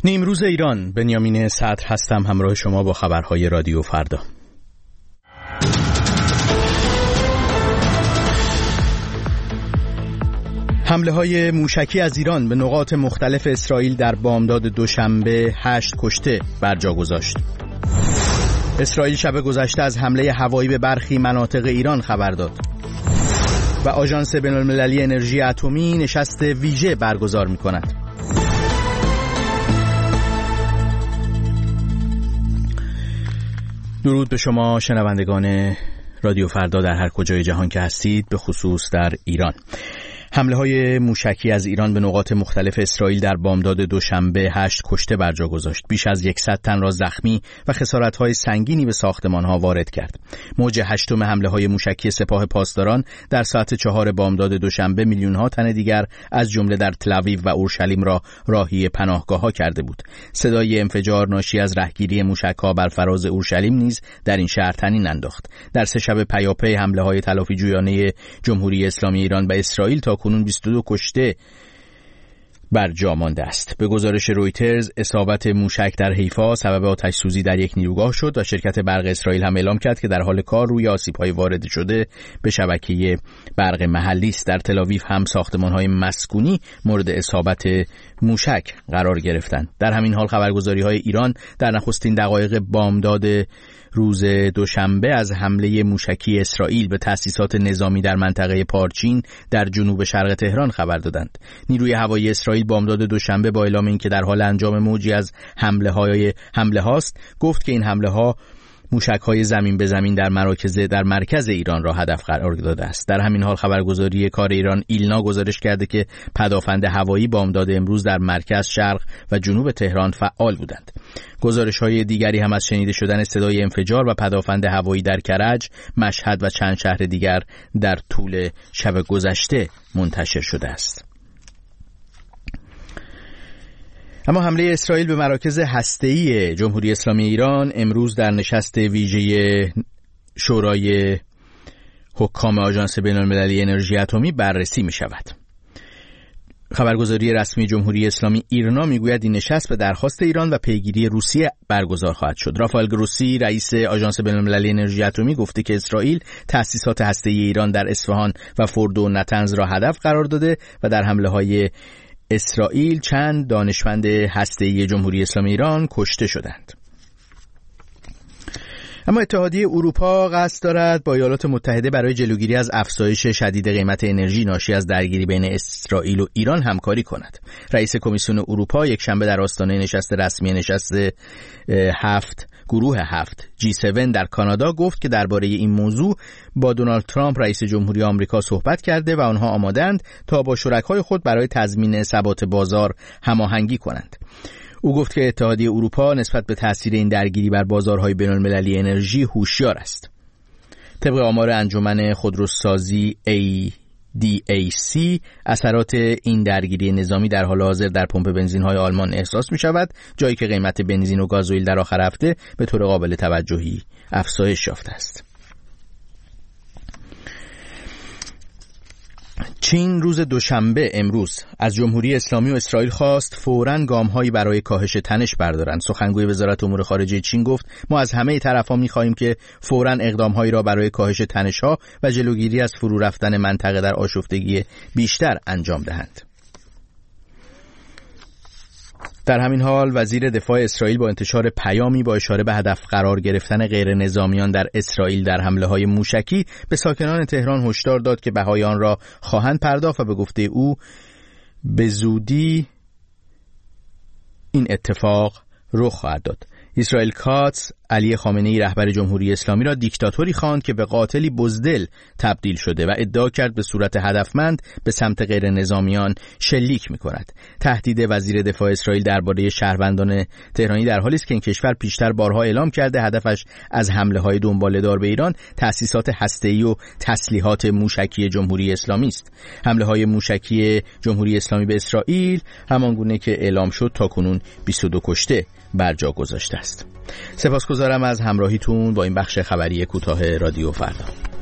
نیمروز ایران، بنیامین صدر هستم، همراه شما با خبرهای رادیو فردا. حمله‌های موشکی از ایران به نقاط مختلف اسرائیل در بامداد دوشنبه 8 کشته برجا گذاشت. اسرائیل شب گذشته از حمله هوایی به برخی مناطق ایران خبر داد. و آژانس بین‌المللی انرژی اتمی نشست ویژه برگزار می‌کند. درود به شما شنوندگان رادیو فردا در هر کجای جهان که هستید، به خصوص در ایران. حمله‌های موشکی از ایران به نقاط مختلف اسرائیل در بامداد دوشنبه 8 کشته برجا گذاشت. بیش از 100 تن را زخمی و خسارت‌های سنگینی به ساختمان‌ها وارد کرد. موج هشتم حمله‌های موشکی سپاه پاسداران در ساعت 4 بامداد دوشنبه میلیون‌ها تن دیگر از جمله در تل‌آویو و اورشلیم را راهی پناهگاه‌ها کرده بود. صدای انفجار ناشی از رهگیری موشک‌ها بر فراز اورشلیم نیز در این شهر طنین انداخت. در 3 شب پیاپی حمله‌های تلافی‌جویانه جمهوری اسلامی ایران به اسرائیل تا کنون 22 کشته بر جا مانده است. به گزارش رویترز، اصابت موشک در حیفا سبب آتش‌سوزی در یک نیروگاه شد و شرکت برق اسرائیل هم اعلام کرد که در حال کار روی آسیب‌های وارد شده به شبکه برق محلی است. در تل‌آویو هم ساختمان‌های مسکونی مورد اصابت موشک قرار گرفتند. در همین حال خبرگزاری‌های ایران در نخستین دقایق بامداد روز دوشنبه از حمله موشکی اسرائیل به تأسیسات نظامی در منطقه پارچین در جنوب شرق تهران خبر دادند. نیروی هوایی اسرائیل بامداد دوشنبه با اعلام اینکه در حال انجام موجی از حمله هاست گفت که این حمله ها موشک‌های زمین به زمین در مرکز ایران را هدف قرار داده است. در همین حال خبرگزاری کار ایران ایلنا گزارش کرده که پدافند هوایی بامداد امروز در مرکز، شرق و جنوب تهران فعال بودند. گزارش‌های دیگری هم از شنیده شدن صدای انفجار و پدافند هوایی در کرج، مشهد و چند شهر دیگر در طول شب گذشته منتشر شده است. اما حمله اسرائیل به مراکز هسته‌ای جمهوری اسلامی ایران امروز در نشست ویژه شورای حکام آژانس بین‌المللی انرژی اتمی بررسی می شود. خبرگزاری رسمی جمهوری اسلامی ایرنا میگوید این نشست به درخواست ایران و پیگیری روسیه برگزار خواهد شد. رافائل گروسی رئیس آژانس بین‌المللی انرژی اتمی گفته که اسرائیل تأسیسات هسته‌ای ایران در اصفهان و فردو و نتنز را هدف قرار داده و در حمله‌های اسرائیل چند دانشمند هسته‌ای جمهوری اسلامی ایران کشته شدند. اما اتحادیه اروپا قصد دارد با ایالات متحده برای جلوگیری از افزایش شدید قیمت انرژی ناشی از درگیری بین اسرائیل و ایران همکاری کند. رئیس کمیسیون اروپا یکشنبه در آستانه نشست رسمی گروه 7 G7 در کانادا گفت که درباره این موضوع با دونالد ترامپ رئیس جمهوری آمریکا صحبت کرده و آنها آمادند تا با شرکای خود برای تضمین ثبات بازار هماهنگی کنند. او گفت که اتحادیه اروپا نسبت به تاثیر این درگیری بر بازارهای بین‌المللی انرژی هوشیار است. طبق آمار انجمن خودروسازی ADAC اثرات این درگیری نظامی در حال حاضر در پمپ بنزین‌های آلمان احساس می‌شود، جایی که قیمت بنزین و گازوئیل در آخر هفته به طور قابل توجهی افزایش یافته است. چین روز دوشنبه امروز از جمهوری اسلامی و اسرائیل خواست فوراً گام‌هایی برای کاهش تنش بردارند. سخنگوی وزارت امور خارجه چین گفت ما از همه طرف‌ها می‌خواهیم که فوراً اقدام‌هایی را برای کاهش تنش‌ها و جلوگیری از فرو رفتن منطقه در آشفتگی بیشتر انجام دهند. در همین حال وزیر دفاع اسرائیل با انتشار پیامی با اشاره به هدف قرار گرفتن غیر نظامیان در اسرائیل در حمله‌های موشکی به ساکنان تهران هشدار داد که بهای آن را خواهند پرداخت و به گفته او به زودی این اتفاق رخ خواهد داد. اسرائیل کاتس علی خامنه‌ای رهبر جمهوری اسلامی را دیکتاتوری خواند که به قاتلی بزدل تبدیل شده و ادعا کرد به صورت هدفمند به سمت غیر نظامیان شلیک می‌کند. تهدید وزیر دفاع اسرائیل درباره شهروندان تهرانی در حالی است که این کشور پیشتر بارها اعلام کرده هدفش از حمله‌های دنباله‌دار به ایران تأسیسات هسته‌ای و تسلیحات موشکی جمهوری اسلامی است. حمله‌های موشکی جمهوری اسلامی به اسرائیل همانگونه که اعلام شد تاکنون 22 کشته بر جا گذاشته است. سپاسگزارم از همراهیتون با این بخش خبری کوتاه رادیو فردا.